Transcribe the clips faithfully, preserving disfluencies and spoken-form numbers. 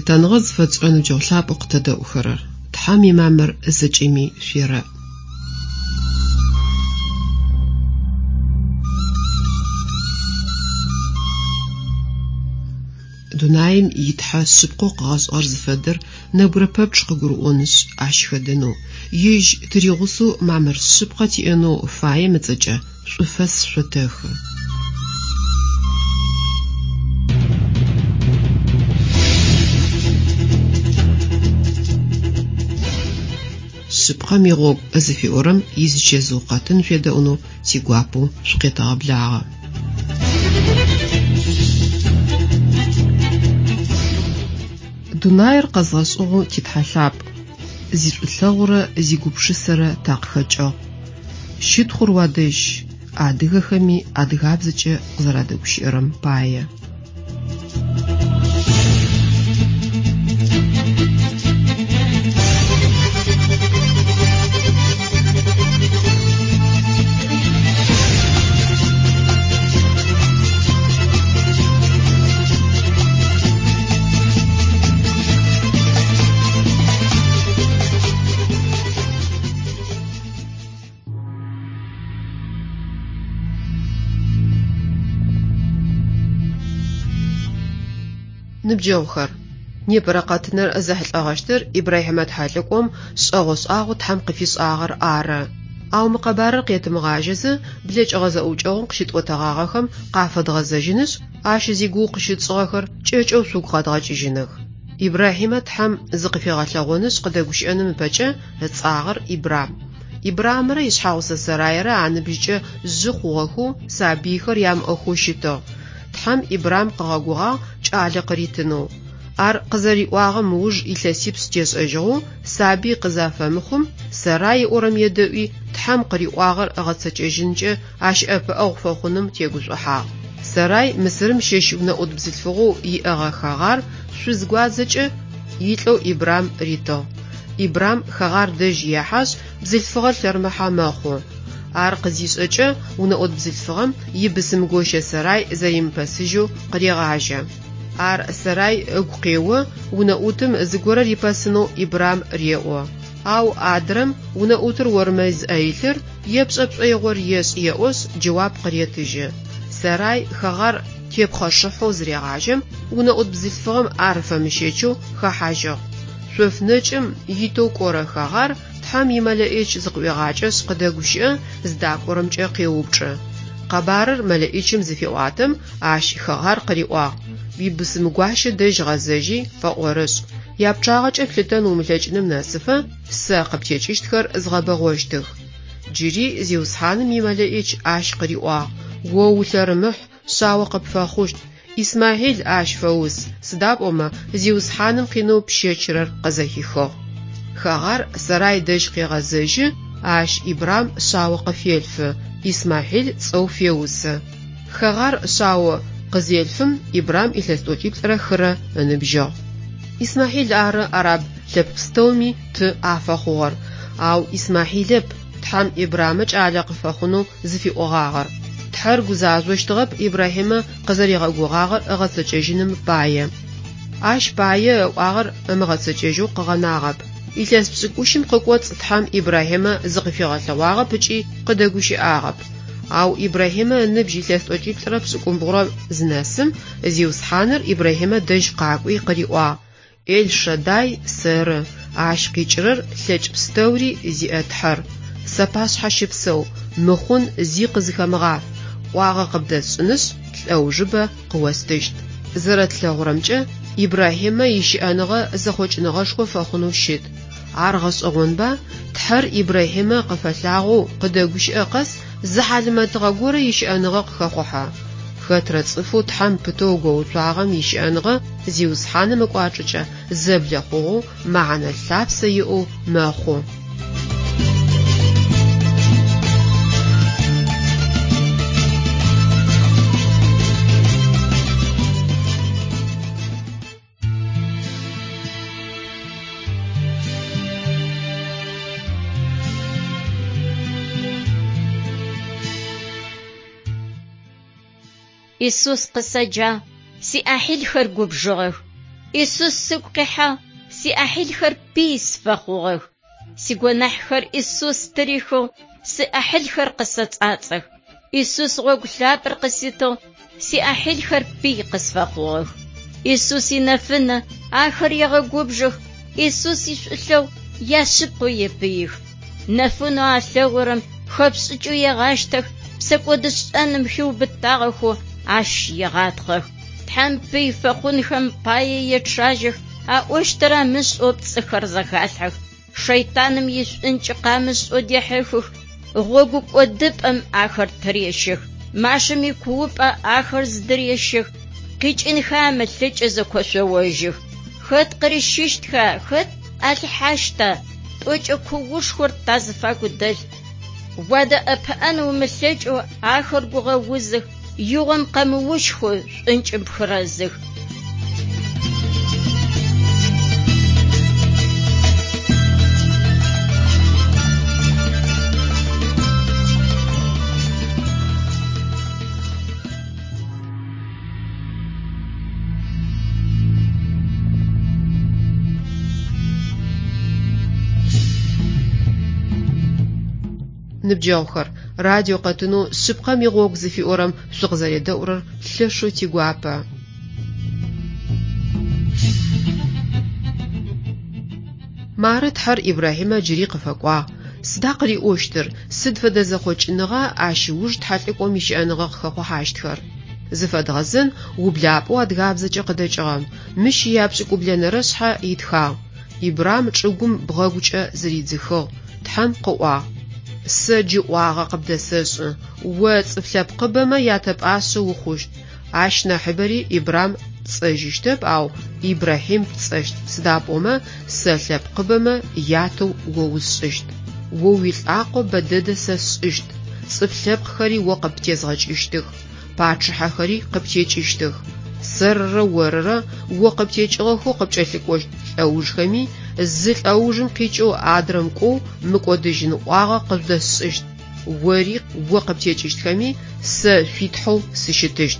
Сытаныгъ зыфэцӏэну джэулъапӏ къытэдэӏухэрэр. Тхьам имамэр зэкӏэми шъуерэ. Дунаим итхьэ шъыпкъэу къыгъэшӏэр зыфэдэр нэбгырэ пэпчъ къыгурыӏонышъ ащ хэдэнэу. Ежь тыригъусэу мамэр шъыпкъэ тиӏэнэу фаем ыцӏэкӏэ шӏуфэс шъотэхы. Шъыпкъэм игъогу зыфиӏорэм изычезыу къэтын шъуедэӏунэу тигуапэу шъукъетэгъэблагъэ. Дунаир къэзгъэшӏыгъэу титхьэлъапӏ. Зишӏулъэгъурэ зигупшысэрэ такъыхэкӏыгъ. Щытхъур уадэжь адыгэхэми адыгабзэкӏэ къызэрадэгущыӏэрэм пае. Ныбджэгъухэр, непэрэ къэтыныр зэхьылӏэгъэщтыр Ибрахьимэ тхьэлъэкӏом шӏэгъошӏагъэу тхьэм къыфишӏагъэр ары. Ау мы къэбарыр къетымыгъажьэзы блэкӏыгъэ зэӏукӏэгъум къыщитӏотэгъагъэхэм къафэдгъэзэжьынышъ ащ зигугъу къыщытшӏыгъэхэр кӏэкӏэу шъугу къэдгъэкӏыжьыных. Ибрахьимэ тхьэм зыкъыфигъэлъэгъонышъ къыдэгущыӏэным ыпэкӏэ ыцӏагъэр Ибрам. Ибрамрэ ишъхьагъусэ Сарайрэ аныбжькӏэ жъы хъугъэхэу сабыйхэр ямыӏэхэу щытыгъ. Тхьэм Ибрам къыгъэгугъагъ кӏалэ къыритынэу. Ар къызэриӏуагъэм ыуж илъэсипшӏ тешӏэжьыгъэу сабый къызафэмыхъум, Сарай иӏорэм едэӏуи тхьэм къыриӏуагъэр ыгъэцэкӏэжьынкӏэ ащыӏэпыӏэгъу фэхъуным тегушӏухьагъ. Сарай Мысырым щэщ унэӏут бзылъфыгъэу иӏэгъэ Хагъар шъузгуадзэкӏэ илӏэу Ибрам ритыгъ. Ибрам Хагъар дэжь ехьашъ бзылъфыгъэр лъэрымыхьэ мэхъу. Ар къызишӏэкӏэ унэӏут бзылъфыгъэм ибысымгощэ Сарай зэримыпэсыжьэу къырегъажьэ. Ар Сарай ыгу къео, унэӏутым зыгорэр ипэсынэу Ибрам реӏо. Ау адрэм унэӏутыр орымэ зыӏэилъыр епшӏэ-пшӏоигъор ешӏ еӏошъ джэуап къыретыжьы. Сарай Хагъар тепхъэшъыхьэу зырегъажьэм унэӏут бзылъфыгъэм ар фэмыщэчэу хэхьажьыгъ. Шъоф нэкӏым итэу кӏорэ Хагъар тхьэм имэлэӏэкӏ зыкъыуегъакӏэшъ къыдэгущыӏэ зыдакӏорэмкӏэ къеупчӏы. Къэбарыр мэлэӏэкӏым зыфиӏуатэм ащ Хагъар къыриӏуагъ. Уибысымгуащэ дэжь гъэзэжьи фэӏорэшӏ. Япчъагъэкӏэ плъытэн умылъэкӏыным нэсыфэ сэ къыптекӏыщтхэр згъэбэгъощтых. Джыри зиусхьаным имэлэӏэкӏ ащ къыриӏуагъ. О улъэрымыхь, шъао къыпфэхъущт. Исмахьил ащ фэус. Сыда пӏомэ зиусхьаным къинэу пщэчырэр къызэхихыгъ. Хагъар Сарай дэжь къегъэзэжьы, ащ Ибрам шъао къыфелъфы. Исмахьил цӏэу феусы. Хагъар шъао къызелъфым Ибрам илъэстӏокӏиплӏрэ хырэ ыныбжьыгъ. Исмахьил ары араб лъэпкъ-пстэуми ты афэхъугъэр. Ау Исмахьилэп тхьэм Ибрамэ кӏалэ къыфэхъунэу зыфиӏогъагъэр. Тхьэр гузажъощтыгъэп Ибрахьимэ къызэригъэгугъагъэр ыгъэцэкӏэжьыным пае. Ащ пае ыӏуагъэр ымыгъэцэкӏэжьэу къыгъэнагъэп. Илъэс пшӏыкӏущым къыкӏоцӏ тхьэм Ибрахьимэ зыкъыфигъэлъэгъуагъэп ыкӏи къыдэгущыӏагъэп. Ау Ибрахьимэ ыныбжь илъэстӏокӏиплӏрэ пшӏыкӏумбгъурэ зынэсым зиусхьаныр Ибрахьимэ дэжь къакӏуи къыриӏуагъ. Эль-Шадай сэры, ащ къикӏырэр лъэкӏ пстэури зиӏэ тхьэр. Сэпашъхьэ щыпсэу, мыхъун зи къызыхэмыгъаф. Ӏуагъэ къыбдэсшӏынышъ лӏэужыбэ къыостыщт. Зэрэтлъэгъурэмкӏэ Ибрахьимэ ищыӏэныгъэ зэхъокӏыныгъэшхо фэхъунэу щыт. Ар гъэшӏэгъонба тхьэр Ибрахьимэ къыфэлъагъоу къыдэгущыӏэ къэс зыхьалымэтыгъэ горэ ищыӏэныгъэ къыхэхъухьэ. Хэтрэ цӏыфэу тхьэм пытэу гоуцуагъэм ищыӏэныгъэ зиусхьаным ыкӏуачӏыкӏэ зэблэхъугъэу мэхьанэ лъапсэ иӏэу мэхъу. Иисус къысэджа, сиӏахьилхэр губжыгъэх. Иисус сыгу къихьа си ӏахьилхэр бис фэхъугъэх. Си гуэнахьхэр Иисус тырихыу си ӏахьилхэр къысэцӏацӏэх. Иисус гъуэгу лъапӏэр къыситыгъ си ӏахьилхэр бий къысфэхъугъэх. Иисус и нэфынэ ахэр егъэгубжых. Иисус ишӏулъэу ящыпкъыу епыих. Нэфыну алъэгъурэм хэпшӏыкӏыу егъащтэх. Псэкӏуэдыщӏэным хиубытагъэху ащ егъатхъэх. Тхьэм бий фэхъунхэм пае етшажьэх. А ӏуэщтэрэ мыщӏэу пцӏыхэр зэхалъхьэх. Шэйтӏаным ишӏункӏэ къамыщӏэу дехьыхых. Гъуэгу кӏуэдыпӏэм ахэр трешых. Машэм и куупӏэ ахэр зыдрешых. Къикӏынхэ амылъыкӏэ зэкуэшъоужых. Хэт кърищыщтха, хэт алъхьащта, тӏокӏэ куушхур тазыфагу дэлъ. Уадэ ӏэпыӏэн умылъэкӏэу ахэр гугъэузых. Югъэм къэмыушху шӏункӏым пхырэзых. Ныбджэгъухэр, радио къэтыну шъыпкъэм игъогу зыфиӏорэм шъукъызэредэӏурэр лъэшэу тигуапэ. Мары тхьэр Ибрахимэ джыри къыфэкӏуагъ. Сыда къыриӏощтыр? Сыд фэдэ зэхъокӏыныгъа ащ иуж тхьалӏыкӏом ищыӏэныгъэ къыхэхъухьащтхэр? Зыфэдгъэзын ублапӏэу адыгабзэкӏэ къыдэкӏыгъэм. Мыщ япшӏыкӏублэнэрэ шъхьэ итхагъ. Ибрам чӏыгум бгъэгукӏэ зыридзыхыгъ. Тхьэм къыӏуагъ. Сэ джыӏуагъэ къыбдэсэшӏы. О цӏыф лъэпкъыбэмэ ятэпӏашъэ ухъущт. Ащ нахьыбэри Ибрам пцӏэжьыщтэп, ау Ибрахим пцӏэщт. Сыда пӏомэ сэ лъэпкъыбэмэ ятэу о узшӏыщт. О уилӏакъо бэдэдэ сэ сшӏыщт. Цӏыф лъэпкъхэри о къыптезгъэкӏыщтых. Пачыхьэхэри къыптекӏыщтых. Сэрырэ орырэ о къыптекӏыгъэхэу къыпкӏэлъыкӏощт лӏэужхэми, зы лӏэужым къикӏэу адрэм кӏоу мыкӏодыжьын ӏуагъэ къыздэсшӏыщт. Ори о къыптекӏыщтхэми сэ шъуитхьэу сыщытыщт.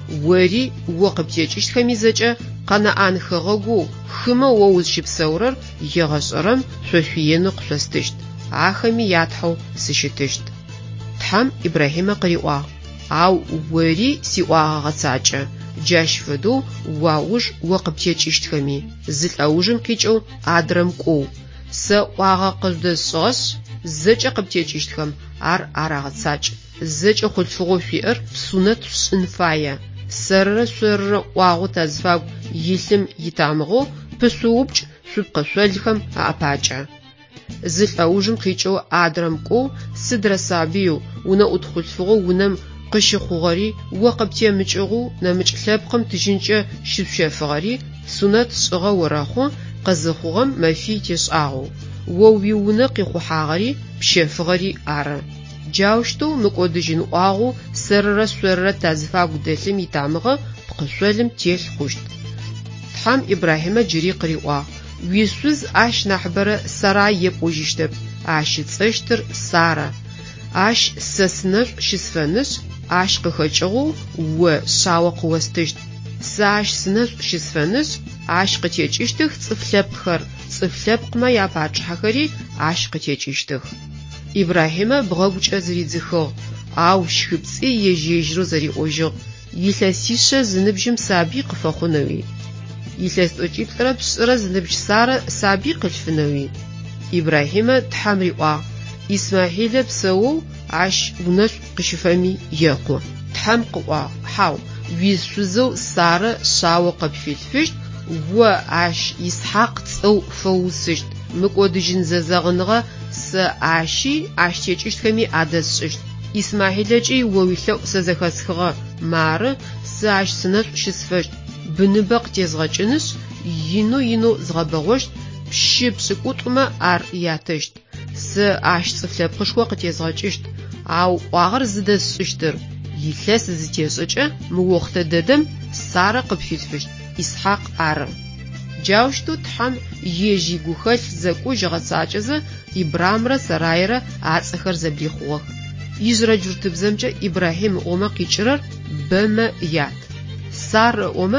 Ори о къыптекӏыщтхэми зэкӏэ Къэнэӏан хэгъэгу хымэ о узщыпсэурэр егъэшӏэрэм шъошъуиенэу къышъостыщт. Ахэми ятхьэу сыщытыщт. Тхьэм Ибрахимэ къыриӏуагъ. Ау ори сиӏуагъэ гъэцакӏэ. Джащ фэдэу уауж о къыптекӏыщтхэми, зы лӏэужым къикӏэу адрэм кӏоу. Сэ ӏуагъэ къыздэсшӏыгъэшъ, зэкӏэ къыптекӏыщтхэм ар арагъэцакӏ. Зэкӏэ хъулъфыгъэу шъуиӏэр псунэт шӏын фае. Сэрырэ шъорырэ ӏуагъэу тазыфагу илъым итамыгъэу пышъоупкӏ шъупкъэ шъолхэм аӏэпакӏэ. Зы лӏэужым къикӏэу адрэм кӏоу сыдрэ сабыеу унэ ӏутхъулъфыгъэу унэм къыщыхъугъэри о къыптемыкӏыгъу нэмыкӏ лъэпкъым тыжьынкӏэ щыпщэфыгъэри сунэт шӏыгъэ орэхъу къэзыхъугъэм мэфий тешӏагъэу. О уиунэ къихъухьагъэри пщэфыгъэри ары. Джаущтэу мыкӏодыжьын ӏуагъэу сэрырэ шъорырэ тазыфагу дэлъым итамыгъэ пкъышъолым телъ хъущт. Тхьэм Ибрахимэ джыри къыриӏуагъ. Уишъуз ащ нахьыбэрэ Сарай епӏожьыщтэп. Ащ ыцӏэщтыр Сарэ. Ащ сэ сынэшӏу щысфэнышъ, ащ къыхэкӏыгъэу о шъао къыостыщт. Сэ ащ сынэшӏу щысфэнышъ, ащ къытекӏыщтых цӏыф лъэпкъхэр. Цӏыф лъэпкъмэ япачыхьэхэри ащ къытекӏыщтых. Ибрахимэ бгъэгукӏэ зыридзыхыгъ. Ау щхыпцӏи ежьежьрэу зэриӏожьыгъ. Илъэсишъэ зыныбжьым саби къыфэхъунэуи. Илъэс тӏокӏиплӏрэ пшӏырэ зыныбжь Сарэ саби къылъфынэуи. Ибрахимэ тхьэм риӏуагъ. Исмаилэ псэоу ащ унэшӏу къыщыфэми екъу. Тхьэм къыӏуагъ. Хьау, уишъузэу Сарэ шъао къэпфилъфыщт, о ащ Исхьакъ цӏэу фэусыщт. Мыкӏодыжьын зэзэгъыныгъэ сэ ащи ащ текӏыщтхэми адэсшӏыщт. Исмаилэкӏи о уилъэӏу сэ зэхэсхыгъэ. Мары, сэ ащ сынэшӏу щысфэщт. Быныбэ къытезгъэкӏынышъ, ину ину згъэбэгъощт. Пщы пшӏыкӏутӏумэ ар ятэщт. Сэ ащ цӏыф лъэпкъышхо къытезгъэкӏыщт. Ау ӏуагъэр зыдэсшӏыщтыр. Илъэс зытешӏыкӏэ мы уахътэ дэдэм Сарэ къыпфилъфыщт. Исхьакъ ары. Джаущтэу тхьэм ежьи гухэлъ зэкӏожь гъэцакӏэзэ Ибрамрэ Сарайрэ ацӏэхэр зэблихъугъэх. Ижърэ джуртыбзэмкӏэ Ибрахим ыӏомэ къикӏырэр Бэмэ ят. Сар ыӏомэ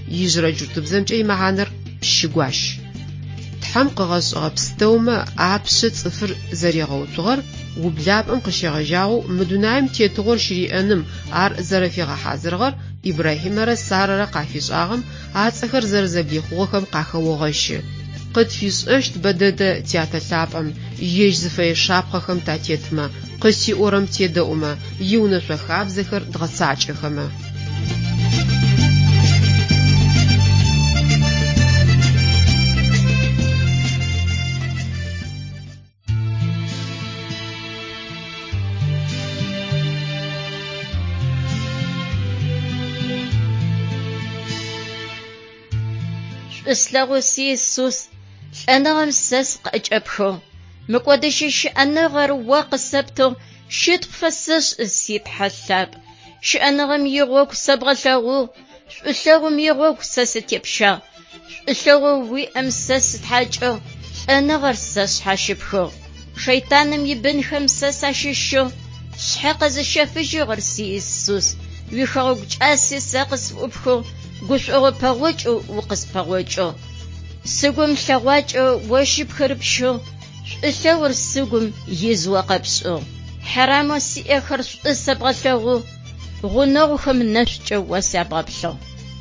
يجرى جرتبزمجة يمهانر شجواش تحم قغص غبستوما عبشة صفر زريغو صغر وبلاب ام قشيغجاو مدونايم تيتغور شريئنم عر زرفيغا حازرغر إبراهيم را سارة قافيش آغم عاتسخر زرزبلي خوخم قاخوغش قد فيش اشت بدد تياتلابم يجزفي شابخم تاتيتما قسي أورم تيدأوما يونشو خاب زخر دغساچخما إسلاغوسي سوس أنا غمسس قأجبخو مقودشش أنا غر واقسبتو شيت فسش السيب حساب ش أنا غم يغوك سبغلغو إسلاغو ميغوك سستيبشا إسلاغو وي أمسس حاجو أنا غر سس حاشبخو شيطانم يبن خمسس عششو شحق زشافجو غرسي السوس ويخوك جاسي ساقس وبخو قش أو بغوج أو وقص بغوج أو سجوم شواج أو وشيب خربشو إسور سجوم يزوا قبس أو حرام سي آخر السبغ شغو غنو خم نشج وسبغبشو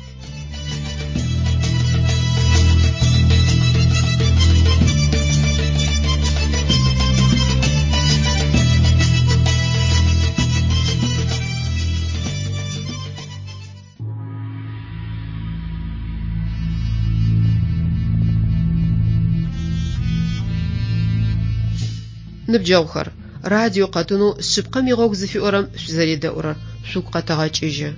نبجوخر راديو قطنو سبقم يغوك زفي أورم شزاري داورر شوك قطغاج إجا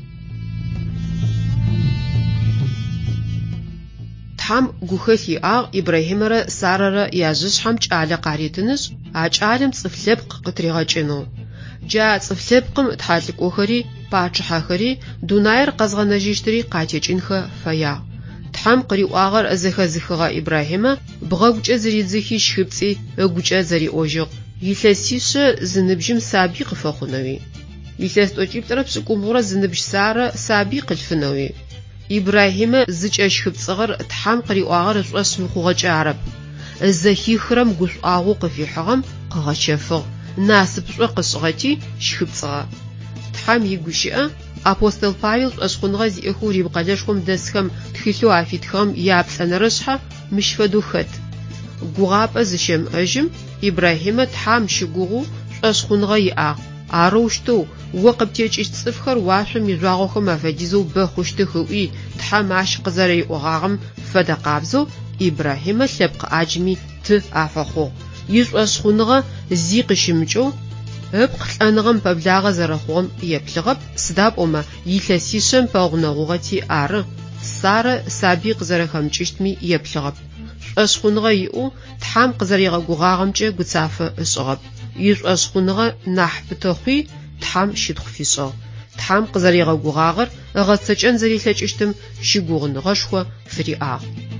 تحم قوخي آغ إبراهيم را سارة را ياجش حمج آلا قاريتنش عج آلم تصفلبق قطريغاجينو جا تصفلبقم تحالك أوخري باچحاخري دوناير قزغنجيشتري قاتيجينخا فيا تحم قري آغر أزخا زخغا إبراهيم بغاوج أزري زخي شخبتي أغوج أزري أوجغ يلسيش زنبجم سابي قفاخنوي يلس توجيب طرف سكومورا زنبج سارة سابي قلفنوي إبراهيم زج أشخب صغر تحم قري آغر اسم خوغج عرب الزخي خرم قش آغو قفي حغم قغشفغ ناسب قصغتي شخب صغر تحم يقوشئ أبوستل بايل أشخنغا زيخو ريبقالشخم دسخم تخيلو عفيتخم يابسان رشحة مش فدو خد قغاب أزشم أجم إبراهيم تحام شقوغو أشخنغا يأغ عروشتو وقب تيج اشتصفخر واشم يجواغوخم أفاديزو بخوشت خوئي تحام عشق زري أغاغم فدا قابزو إبراهيم سبق عجمي ت أفخو يج أشخنغا زيق شمجو أبقى أنغم ببلاغ زرخوم يبلغب سداب أما يلسيشم بغنغوغتي آر سارة سابق زرخمجشتمي يبلغب أشخنغا يؤو تحام قزريغا قغاغمجة قصافة أشغب يج أشخنغا نح بتوخي تحام شدخفيشو تحام قزريغا قغاغر أغسجن زري لجشتم شقوغن غشوة فري آغ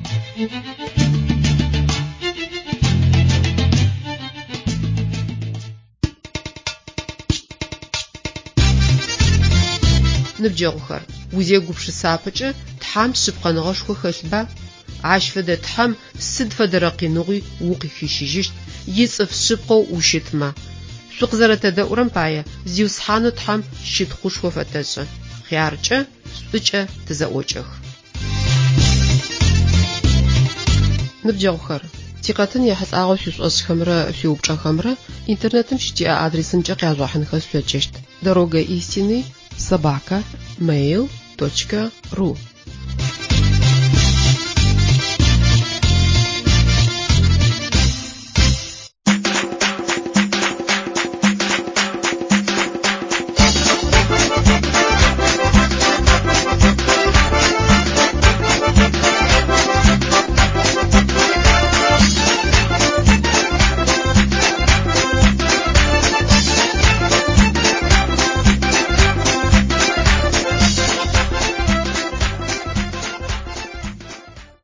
نبجوخر وزي قبش سابجة تحام سبقنغشخو خلبا عاش فدا تحام سد فدرقي نغي وقي خيشيجشت يصف سبقو وشتما سوق زرتا داورم بايا زيو سحانو تحام شتخوش وفتاشا خيارجة سبجة تزاوجخ نبجوخر تيقاتن يحس آغو شوش أشخمرا في وبجا خمرا интернетом شتي адресن جاقي عزوحن خسوچشت دорога истины собака mail точка ру